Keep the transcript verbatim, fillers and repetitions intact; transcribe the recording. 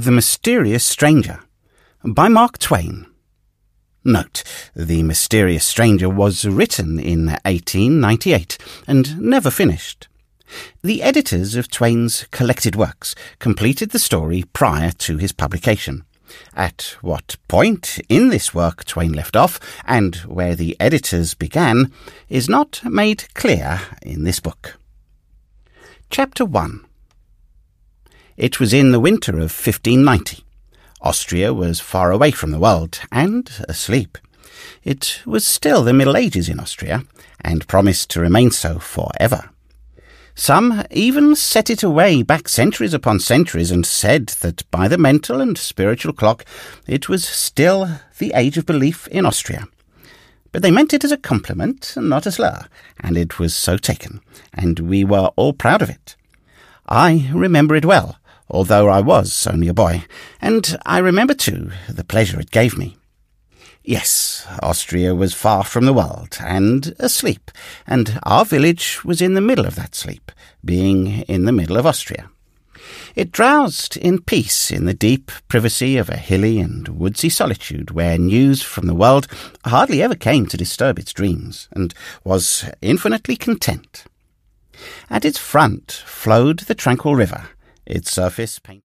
The Mysterious Stranger by Mark Twain. Note, The Mysterious Stranger was written in eighteen ninety-eight and never finished. The editors of Twain's collected works completed the story prior to his publication. At what point in this work Twain left off, and where the editors began, is not made clear in this book. Chapter one. It was in the winter of fifteen ninety. Austria was far away from the world, and asleep. It was still the Middle Ages in Austria, and promised to remain so forever. Some even set it away back centuries upon centuries and said that by the mental and spiritual clock it was still the age of belief in Austria. But they meant it as a compliment and not a slur, and it was so taken, and we were all proud of it. I remember it well, although I was only a boy, and I remember, too, the pleasure it gave me. Yes, Austria was far from the world, and asleep, and our village was in the middle of that sleep, being in the middle of Austria. It drowsed in peace in the deep privacy of a hilly and woodsy solitude where news from the world hardly ever came to disturb its dreams, and was infinitely content. At its front flowed the tranquil river, its surface painted